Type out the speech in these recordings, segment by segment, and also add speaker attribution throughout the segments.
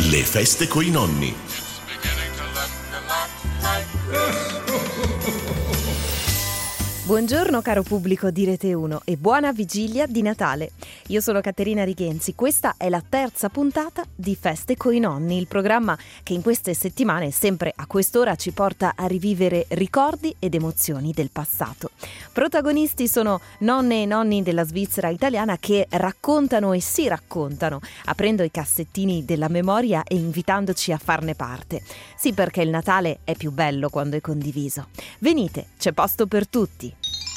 Speaker 1: Le feste coi nonni.
Speaker 2: Buongiorno caro pubblico di Rete 1 e buona vigilia di Natale. Io sono Caterina Righenzi, questa è la terza puntata di Feste coi nonni, il programma che in queste settimane, sempre a quest'ora, ci porta a rivivere ricordi ed emozioni del passato. Protagonisti sono nonne e nonni della Svizzera italiana che raccontano e si raccontano, aprendo i cassettini della memoria e invitandoci a farne parte. Sì, perché il Natale è più bello quando è condiviso. Venite, c'è posto per tutti.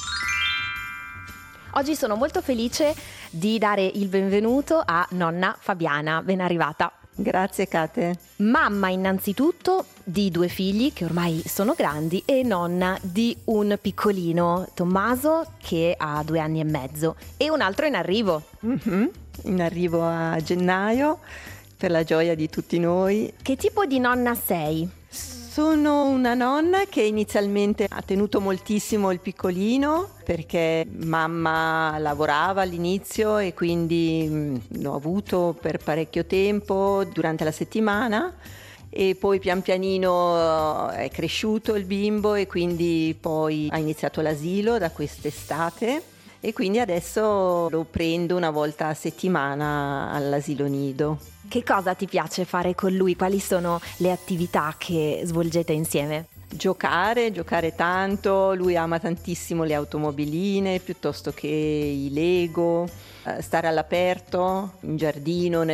Speaker 2: Oggi sono molto felice di dare il benvenuto a nonna Fabiana, ben arrivata.
Speaker 3: Grazie Cate.
Speaker 2: Mamma innanzitutto di 2 figli che ormai sono grandi e nonna di un piccolino, Tommaso, che ha 2 anni e mezzo e un altro in arrivo.
Speaker 3: In arrivo a gennaio, per la gioia di tutti noi.
Speaker 2: Che tipo di nonna sei?
Speaker 3: Sono una nonna che inizialmente ha tenuto moltissimo il piccolino perché mamma lavorava all'inizio e quindi l'ho avuto per parecchio tempo durante la settimana e poi pian pianino è cresciuto il bimbo e quindi poi ha iniziato l'asilo da quest'estate e quindi adesso lo prendo una volta a settimana all'asilo nido.
Speaker 2: Che cosa ti piace fare con lui? Quali sono le attività che svolgete insieme?
Speaker 3: Giocare tanto, lui ama tantissimo le automobiline piuttosto che i Lego, stare all'aperto, in giardino,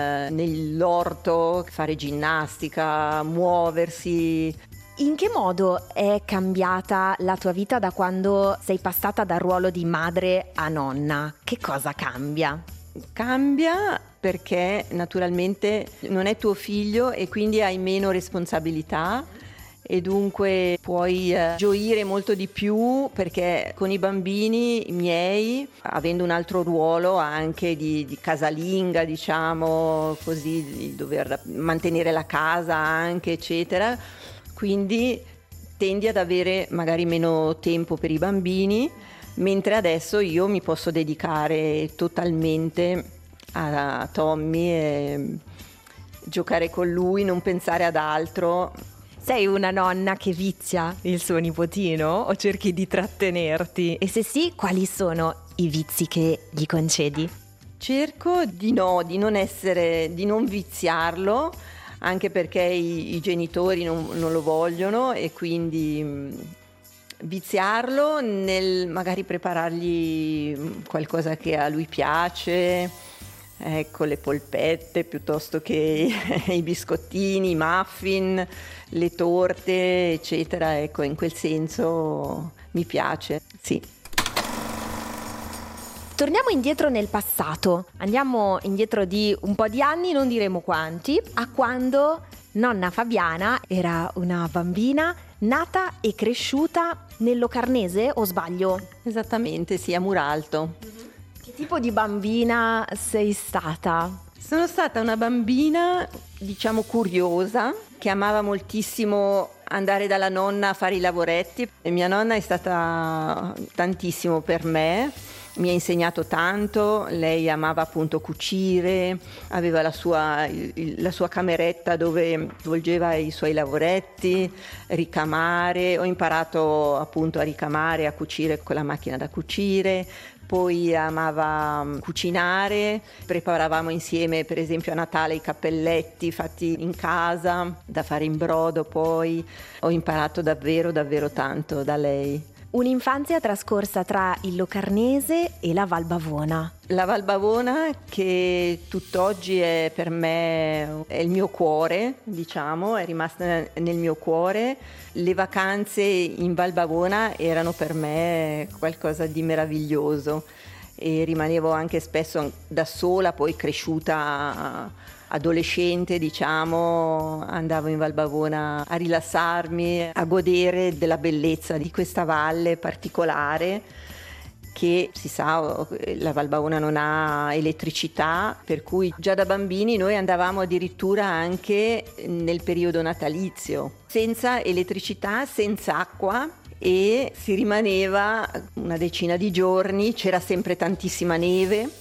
Speaker 3: nell'orto, fare ginnastica, muoversi.
Speaker 2: In che modo è cambiata la tua vita da quando sei passata dal ruolo di madre a nonna? Che cosa cambia?
Speaker 3: Cambia perché naturalmente non è tuo figlio e quindi hai meno responsabilità e dunque puoi gioire molto di più perché con i bambini miei, avendo un altro ruolo anche di casalinga, diciamo così, di dover mantenere la casa anche eccetera, quindi tendi ad avere magari meno tempo per i bambini, mentre adesso io mi posso dedicare totalmente a Tommy e giocare con lui, non pensare ad altro.
Speaker 2: Sei una nonna che vizia il suo nipotino o cerchi di trattenerti? E se sì, quali sono i vizi che gli concedi?
Speaker 3: Cerco di non viziarlo, anche perché i genitori non lo vogliono e quindi viziarlo nel magari preparargli qualcosa che a lui piace, ecco le polpette piuttosto che i biscottini, i muffin, le torte eccetera, ecco in quel senso mi piace, sì.
Speaker 2: Torniamo indietro nel passato, andiamo indietro di un po' di anni, non diremo quanti, a quando nonna Fabiana era una bambina nata e cresciuta nel Locarnese, o sbaglio?
Speaker 3: Esattamente, sì, a Muralto.
Speaker 2: Che tipo di bambina sei stata?
Speaker 3: Sono stata una bambina, diciamo, curiosa, che amava moltissimo andare dalla nonna a fare i lavoretti. E mia nonna è stata tantissimo per me. Mi ha insegnato tanto, lei amava appunto cucire, aveva la sua cameretta dove svolgeva i suoi lavoretti, ricamare, ho imparato appunto a ricamare, a cucire con la macchina da cucire, poi amava cucinare, preparavamo insieme per esempio a Natale i cappelletti fatti in casa, da fare in brodo poi, ho imparato davvero davvero tanto da lei.
Speaker 2: Un'infanzia trascorsa tra il Locarnese e la Val Bavona.
Speaker 3: La Val Bavona che tutt'oggi è per me è il mio cuore, diciamo, è rimasta nel mio cuore. Le vacanze in Val Bavona erano per me qualcosa di meraviglioso e rimanevo anche spesso da sola, poi cresciuta adolescente, diciamo, andavo in Val Bavona a rilassarmi, a godere della bellezza di questa valle particolare che, si sa, la Val Bavona non ha elettricità, per cui già da bambini noi andavamo addirittura anche nel periodo natalizio, senza elettricità, senza acqua, e si rimaneva una decina di giorni, c'era sempre tantissima neve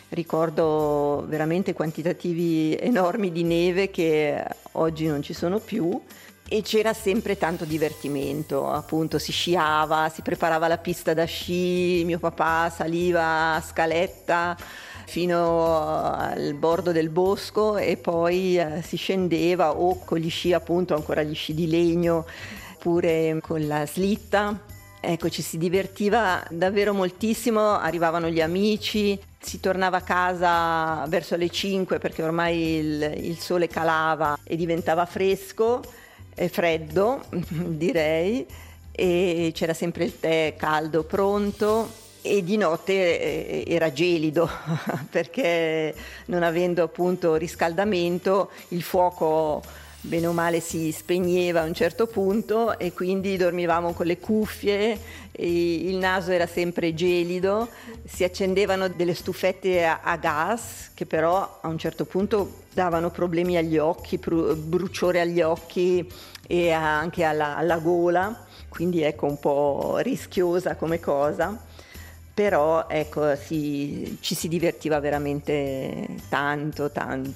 Speaker 3: ricordo veramente quantitativi enormi di neve che oggi non ci sono più. E c'era sempre tanto divertimento, appunto si sciava, si preparava la pista da sci, mio papà saliva a scaletta fino al bordo del bosco e poi si scendeva o con gli sci, appunto ancora gli sci di legno, oppure con la slitta. Ecco, ci si divertiva davvero moltissimo, arrivavano gli amici, si tornava a casa verso le 5 perché ormai il sole calava e diventava fresco. Freddo direi, e c'era sempre il tè caldo pronto e di notte era gelido perché non avendo appunto riscaldamento il fuoco bene o male si spegneva a un certo punto e quindi dormivamo con le cuffie, e il naso era sempre gelido, si accendevano delle stufette a gas che però a un certo punto davano problemi agli occhi, bruciore agli occhi e anche alla gola, quindi ecco un po' rischiosa come cosa. Però ecco ci si divertiva veramente tanto.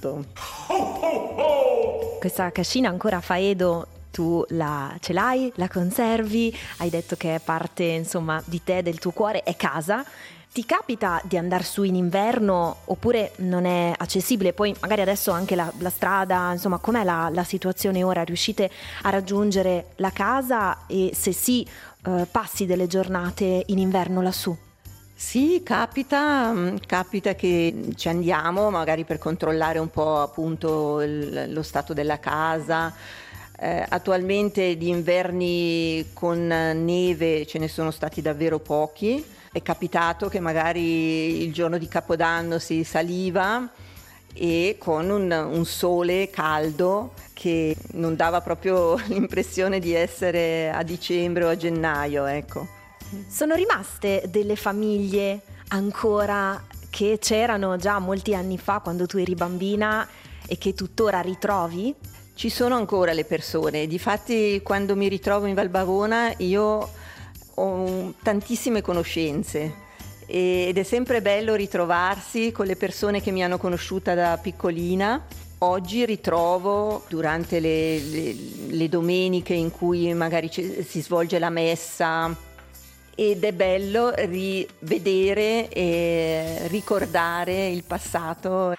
Speaker 2: Questa cascina ancora fa Edo, tu ce l'hai, la conservi, hai detto che è parte insomma di te, del tuo cuore, è casa. Ti capita di andare su in inverno oppure non è accessibile? Poi magari adesso anche la strada, insomma com'è la situazione ora? Riuscite a raggiungere la casa e se sì passi delle giornate in inverno lassù?
Speaker 3: Sì, capita che ci andiamo magari per controllare un po' appunto lo stato della casa. Attualmente di inverni con neve ce ne sono stati davvero pochi. È capitato che magari il giorno di Capodanno si saliva e con un sole caldo che non dava proprio l'impressione di essere a dicembre o a gennaio, ecco.
Speaker 2: Sono rimaste delle famiglie ancora che c'erano già molti anni fa quando tu eri bambina e che tuttora ritrovi?
Speaker 3: Ci sono ancora le persone, difatti quando mi ritrovo in Val Bavona io ho tantissime conoscenze ed è sempre bello ritrovarsi con le persone che mi hanno conosciuta da piccolina. Oggi ritrovo durante le domeniche in cui magari si svolge la messa ed è bello rivedere e ricordare il passato.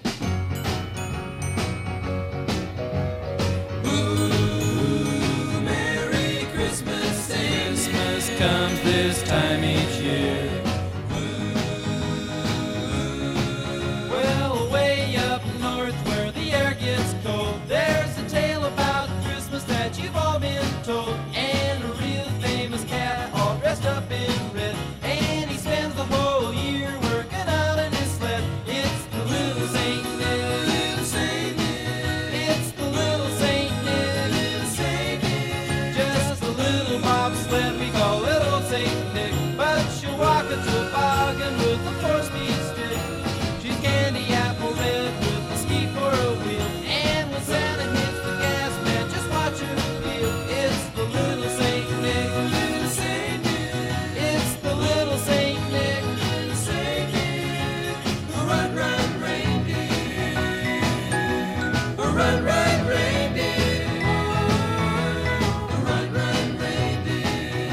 Speaker 1: Merry Christmas, Christmas comes this time each year. Well, way up north where the air gets cold, there's a tale about Christmas that you've all been told, and a real famous cat all dressed up in red, and he spends the whole year working out in his sled. It's the little Saint Nick, little Saint Nick. It's the little Saint Nick, little Saint Nick. Just a little bobsled, we call it old Saint Nick, but she'll walk a toboggan with a 4-speed stick. She's candy apple red with a ski for a wheel, and when Santa hits the gas, man, just watch her feel. It's the little Saint Nick, little Saint Nick. It's the little Saint Nick, little Saint Nick. Run, run, reindeer. Run, run, reindeer. Run, run, reindeer.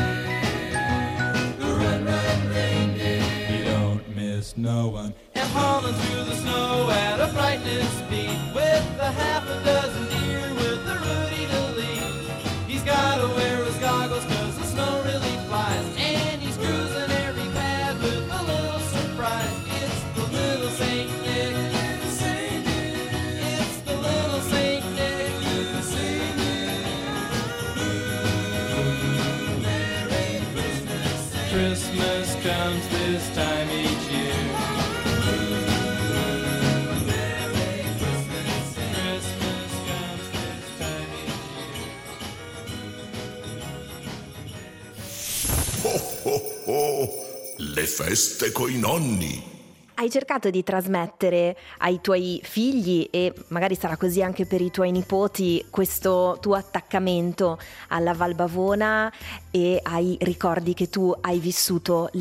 Speaker 1: Run, run, reindeer. You don't miss no one. And hauling through the snow at a frightening speed, with a half a dozen deer with a Rudy to lead. He's gotta wear his goggles 'cause the snow really flies, and he's cruising every path with a little surprise. It's the little Saint Nick, little Saint Nick. It's the little Saint Nick, little Saint Nick. Merry Christmas, Christmas comes this time each year. Merry Christmas, Christmas comes this time each year.
Speaker 4: Oh, oh, oh, le feste coi nonni.
Speaker 2: Hai cercato di trasmettere ai tuoi figli, e magari sarà così anche per i tuoi nipoti, questo tuo attaccamento alla Val Bavona e ai ricordi che tu hai vissuto lì?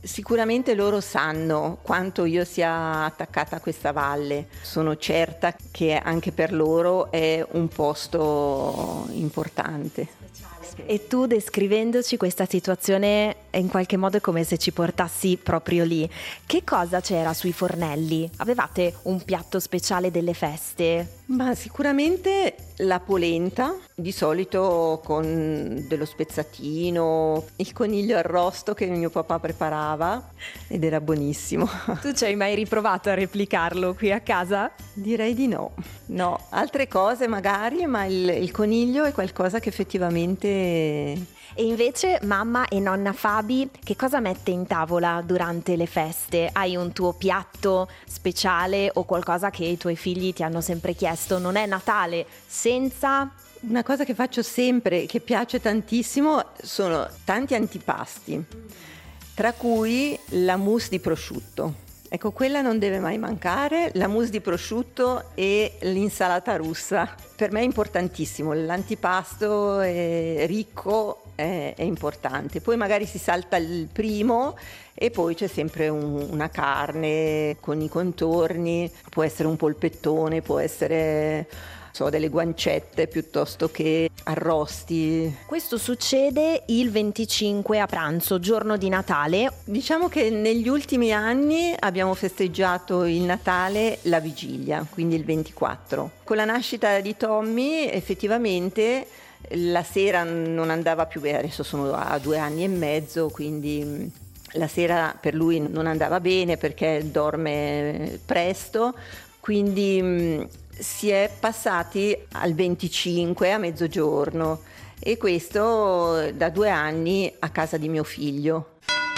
Speaker 3: Sicuramente loro sanno quanto io sia attaccata a questa valle. Sono certa che anche per loro è un posto importante.
Speaker 2: E tu, descrivendoci questa situazione, in qualche modo è come se ci portassi proprio lì. Che cosa c'era sui fornelli? Avevate un piatto speciale delle feste?
Speaker 3: Ma sicuramente la polenta, di solito con dello spezzatino, il coniglio arrosto che mio papà preparava ed era buonissimo.
Speaker 2: Tu ci hai mai riprovato a replicarlo qui a casa?
Speaker 3: Direi di no. No, altre cose magari, ma il coniglio è qualcosa che effettivamente...
Speaker 2: E invece mamma e nonna Fabi, che cosa mette in tavola durante le feste? Hai un tuo piatto speciale o qualcosa che i tuoi figli ti hanno sempre chiesto? Non è Natale senza...
Speaker 3: Una cosa che faccio sempre, che piace tantissimo, sono tanti antipasti, tra cui la mousse di prosciutto. Ecco, quella non deve mai mancare, la mousse di prosciutto e l'insalata russa. Per me è importantissimo, l'antipasto è ricco, è importante. Poi magari si salta il primo e poi c'è sempre una carne con i contorni, può essere un polpettone, può essere... delle guancette piuttosto che arrosti.
Speaker 2: Questo succede il 25 a pranzo, giorno di Natale.
Speaker 3: Diciamo che negli ultimi anni abbiamo festeggiato il Natale, la vigilia, quindi il 24. Con la nascita di Tommy effettivamente la sera non andava più bene, adesso sono a 2 anni e mezzo, quindi la sera per lui non andava bene perché dorme presto, quindi si è passati al 25 a mezzogiorno e questo da 2 anni a casa di mio figlio.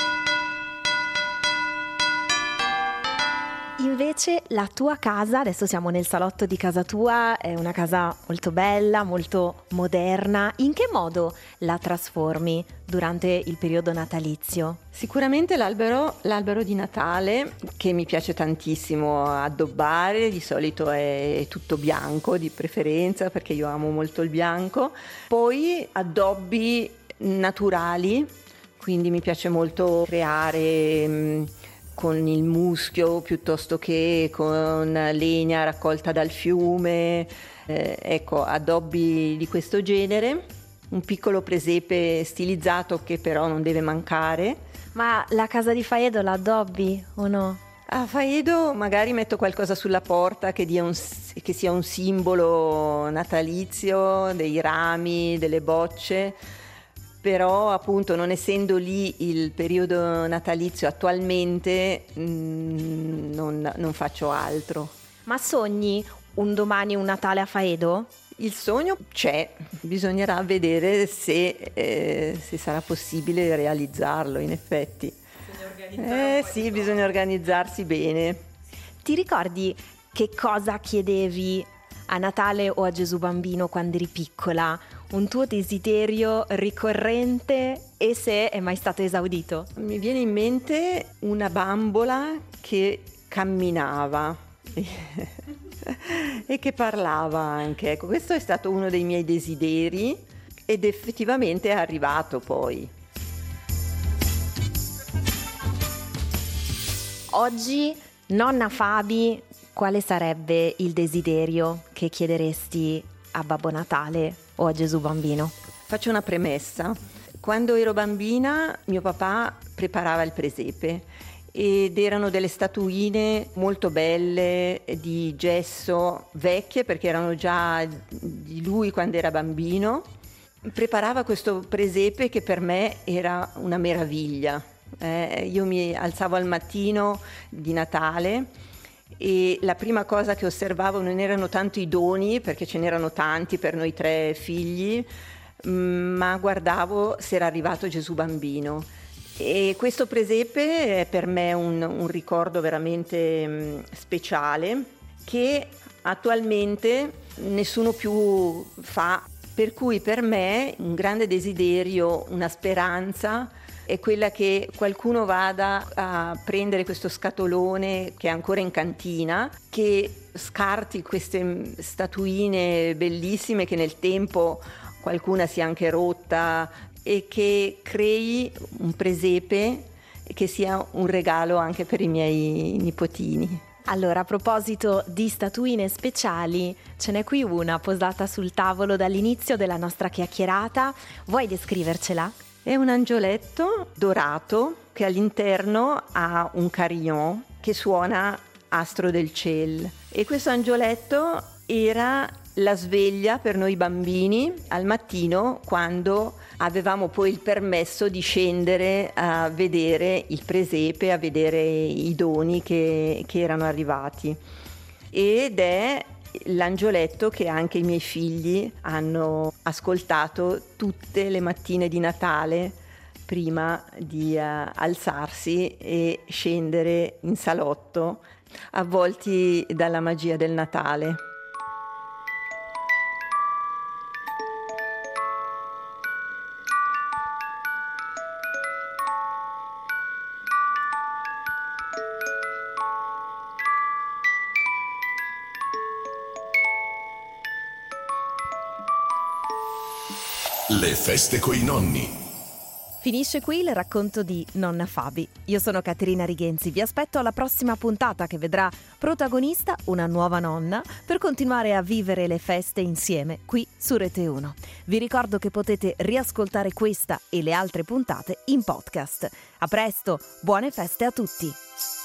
Speaker 2: Invece la tua casa, adesso siamo nel salotto di casa tua, è una casa molto bella, molto moderna. In che modo la trasformi durante il periodo natalizio?
Speaker 3: Sicuramente l'albero di Natale, che mi piace tantissimo addobbare, di solito è tutto bianco di preferenza perché io amo molto il bianco. Poi addobbi naturali, quindi mi piace molto creare con il muschio piuttosto che con legna raccolta dal fiume, ecco, addobbi di questo genere, un piccolo presepe stilizzato che però non deve mancare.
Speaker 2: Ma la casa di Faedo la addobbi o no?
Speaker 3: A Faedo magari metto qualcosa sulla porta che sia un simbolo natalizio, dei rami, delle bocce. Però appunto non essendo lì il periodo natalizio attualmente non faccio altro.
Speaker 2: Ma sogni un domani un Natale a Faedo?
Speaker 3: Il sogno c'è, bisognerà vedere se sarà possibile realizzarlo in effetti. Sì, bisogna organizzarsi bene.
Speaker 2: Ti ricordi che cosa chiedevi a Natale o a Gesù Bambino quando eri piccola? Un tuo desiderio ricorrente e se è mai stato esaudito?
Speaker 3: Mi viene in mente una bambola che camminava e che parlava anche. Ecco, questo è stato uno dei miei desideri ed effettivamente è arrivato poi.
Speaker 2: Oggi, nonna Fabi, quale sarebbe il desiderio che chiederesti a Babbo Natale o a Gesù Bambino?
Speaker 3: Faccio una premessa. Quando ero bambina mio papà preparava il presepe ed erano delle statuine molto belle di gesso, vecchie perché erano già di lui quando era bambino. Preparava questo presepe che per me era una meraviglia. Io mi alzavo al mattino di Natale e la prima cosa che osservavo non erano tanto i doni, perché ce n'erano tanti per noi 3 figli, ma guardavo se era arrivato Gesù Bambino. E questo presepe è per me un ricordo veramente speciale che attualmente nessuno più fa, per cui per me un grande desiderio, una speranza è quella che qualcuno vada a prendere questo scatolone che è ancora in cantina, che scarti queste statuine bellissime che nel tempo qualcuna si è anche rotta e che crei un presepe che sia un regalo anche per i miei nipotini.
Speaker 2: Allora, a proposito di statuine speciali, ce n'è qui una posata sul tavolo dall'inizio della nostra chiacchierata. Vuoi descrivercela?
Speaker 3: È un angioletto dorato che all'interno ha un carillon che suona Astro del Ciel, e questo angioletto era la sveglia per noi bambini al mattino, quando avevamo poi il permesso di scendere a vedere il presepe, a vedere i doni che erano arrivati. Ed è l'angioletto che anche i miei figli hanno ascoltato tutte le mattine di Natale prima di alzarsi e scendere in salotto, avvolti dalla magia del Natale.
Speaker 4: Le feste coi nonni.
Speaker 2: Finisce qui il racconto di Nonna Fabi. Io sono Caterina Righenzi, vi aspetto alla prossima puntata che vedrà protagonista una nuova nonna per continuare a vivere le feste insieme qui su Rete 1. Vi ricordo che potete riascoltare questa e le altre puntate in podcast. A presto, buone feste a tutti!